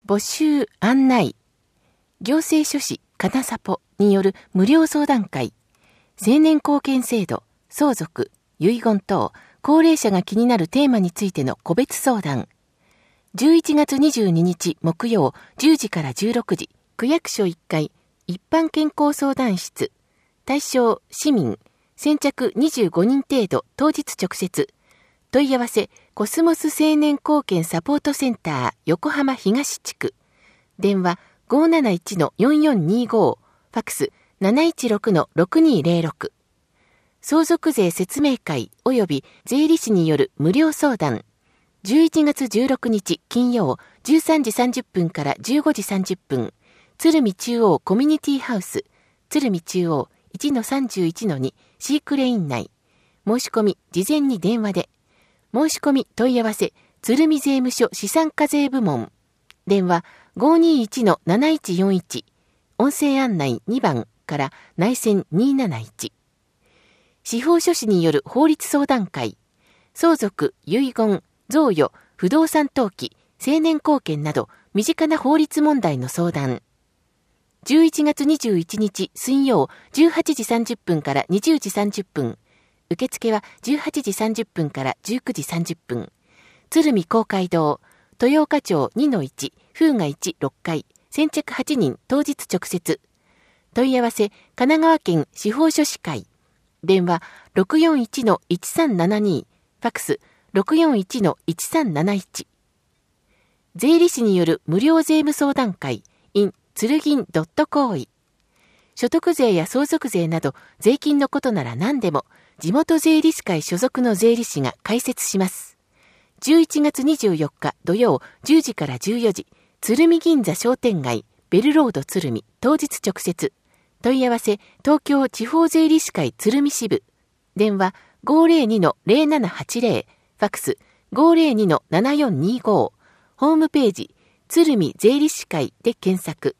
募集案内、行政書士かなさぽによる無料相談会、青年貢献制度、相続、遺言等、高齢者が気になるテーマについての個別相談。11月22日木曜10時から16時、区役所1階、一般健康相談室、対象市民、先着25人程度、当日直接。問い合わせ、コスモス青年貢献サポートセンター、横浜東地区。電話 571-4425、ファクス 716-6206。相続税説明会及び税理士による無料相談。11月16日金曜13時30分から15時30分。鶴見中央コミュニティハウス、鶴見中央 1-31-2 シークレイン内。申し込み事前に電話で。申し込み問い合わせ、鶴見税務署資産課税部門。電話 521-7141。音声案内2番から内線271。司法書士による法律相談会。相続、遺言、贈与、不動産登記、青年貢献など身近な法律問題の相談。11月21日水曜18時30分から20時30分。受付は18時30分から19時30分。鶴見公会堂、豊岡町 2-1、風雅1、6階、先着8人、当日直接。問い合わせ、神奈川県司法書士会。電話 641-1372、ファクス 641-1371。税理士による無料税務相談会 in 鶴銀.行為。所得税や相続税など税金のことなら何でも地元税理士会所属の税理士が解説します。11月24日土曜10時から14時、鶴見銀座商店街、ベルロード鶴見、当日直接。問い合わせ、東京地方税理士会鶴見支部。電話 502-0780、ファクス 502-7425。ホームページ、鶴見税理士会で検索。